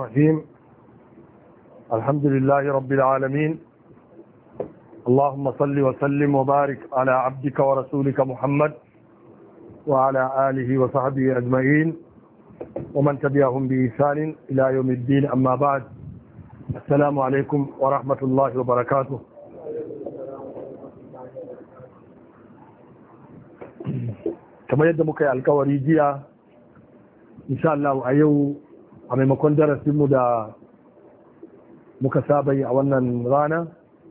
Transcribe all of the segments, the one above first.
الرحيم الحمد لله رب العالمين اللهم صل وسلم وبارك على عبدك ورسولك محمد وعلى آله وصحبه أجمعين ومن تبعهم بإحسان إلى يوم الدين أما بعد السلام عليكم ورحمة الله وبركاته. kamar yadda muka yi alkawari jiya insha Allah a yau a maimakon darasinmu da muka saba yi a wannan rana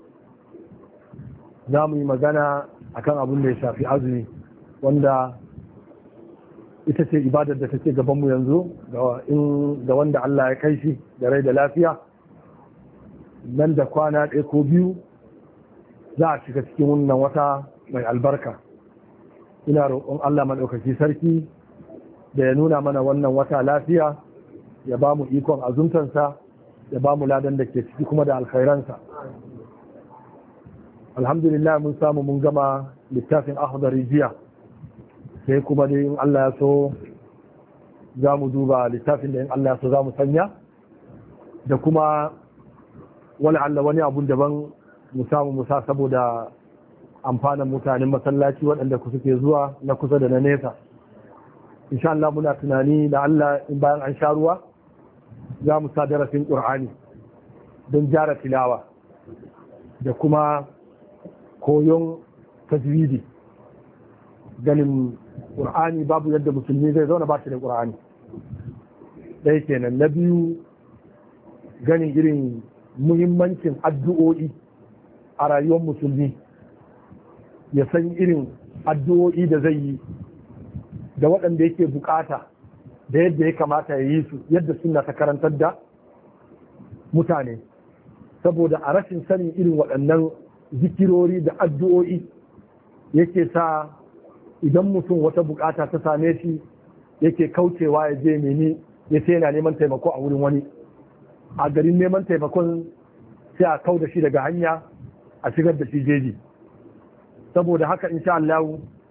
za mu yi magana akan abin da ya shafi azumi wanda ita ce ibadar da take gabanmu yanzu ga wanda Allah ya kai shi da rai da lafiya nan da kwana ɗaya ko biyu za a shiga cikin wannan wata mai albarka. Ina roƙon Allah maɗaukaki sarki da ya nuna mana wannan wata lafiya ya ba mu ikon azumtansa ya ba mu ladan da ke ciki kuma da alkhairansa. Alhamdulillah mun samu mun gama littafin Akhdari jiya sai kuma dai in Allah ya so za mu duba littafin da in Allah ya so za mu sanya da kuma wani abun daban mu samu musa saboda amfanin mutanen masallaci waɗanda ku suke zuwa na kusa da na nesa. Insha Allah muna tunani da Allah in bayan an sha ruwa za mu sa darasin Qur'ani don jara tilawa da kuma koyon tajwidi. Ganin Qur'ani babu yadda musulmi zai zauna ba shi da Qur'ani. Ɗaya kenan. Na biyu ganin irin muhimmancin addu'o'i a rayuwar musulmi. Ya san irin addu'o'i da zai yi da waɗanda yake bukata da yadda ya kamata ya yi su yadda suna ta karantar da mutane, saboda a rashin sanin irin waɗannan zikirori da addu'o'i yake sa idan mutum wata bukata ta same shi yake kaucewa ya je nemi ya ce yana neman taimako a wurin wani, a garin neman taimakon sai a kau da shi daga hanya a shigar da shi jeji. Saboda haka insha Allah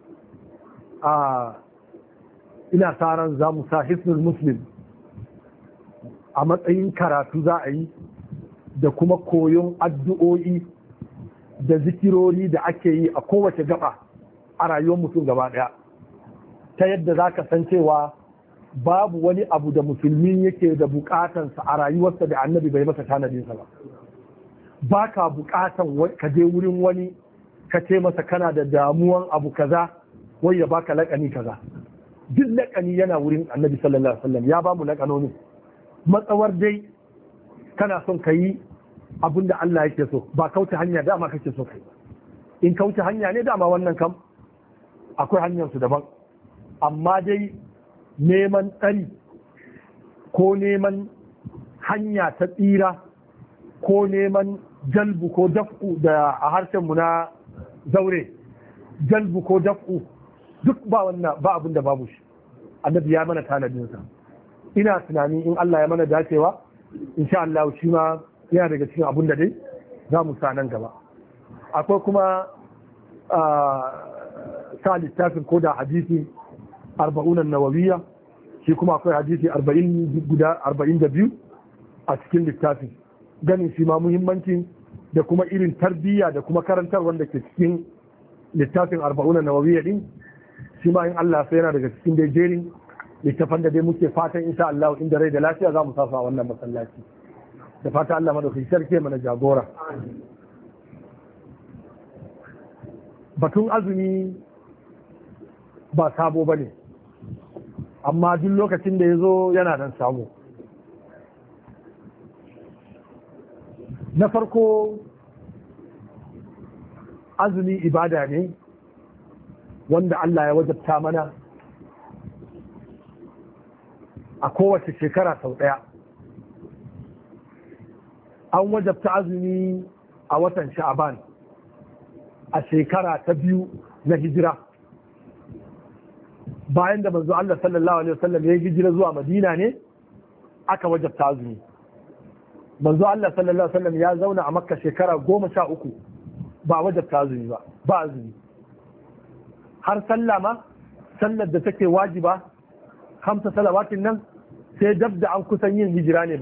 ina sa ran za mu sa hisnul muslim a matsayin karatu za a yi da kuma koyon addu'o'i da zikirori da ake yi a kowace gaba a rayuwar mutum gaba daya, ta yadda za ka san cewa babu wani abu da musulmi yake da bukatansa a rayuwarsa da annabi bai masa tanadinsa ba ka bukatan ka je wurin wani ka ce masa kana da damuwan abu kaza wai ya baka laƙani kaza. Duk laƙani yana wurin annabi sallallahu alaihi wasallam ya ba mu laƙanoni. Matsawar dai kana son ka yi abin da Allah yake so ba kauce hanya dama kake so kai. In kauce hanya ne dama wannan kam akwai hanyar su daban. Amma dai neman tsari ko neman hanya ta tsira ko neman jalbu ko dafku da a harshen mu na zaure jalbu ko daf'u duk ba wannan ba abin da babu shi annabi ya mana tanadinsa. Ina tunani in Allah ya mana dacewa insha Allah shi ma yana daga cikin abin da dai za mu sa nan gaba. Akwai kuma sa littafin ko da hadisi 40 nawawiyya, shi kuma akwai hadisi 42 a cikin littafin, ganin shi ma muhimmancin da kuma irin tarbiyya da kuma karantar wanda ke cikin littafin 40 nawawiyya din, shi ma in Allah sai yana daga cikin dai jerin littafan da dai muke fatan insha Allah inda rai da lafiya za mu sasa a wannan masallaci. Da fata Allah madaukakin sarki mana jagora. Batun azumi ba sabo bane, amma duk lokacin da ya zo yana nan sabo. Na farko azumi ibada ne wanda Allah ya wajabta mana a kowace shekara sau ɗaya. An wajabta azumi a watan Sha'aban a shekara ta 2 na hijira, bayan da manzo Allah sallallahu alaihi wasallam ya yi hijira zuwa Madina ne aka wajabta azumi. Manzo Allah sallallahu alaihi wasallam ya zauna a Makka shekara 13 ba wajabta azumi ba azumi. Har sallah ma sallar da take wajiba 5 salawatin nan sai dab da an kusan yin hijira ne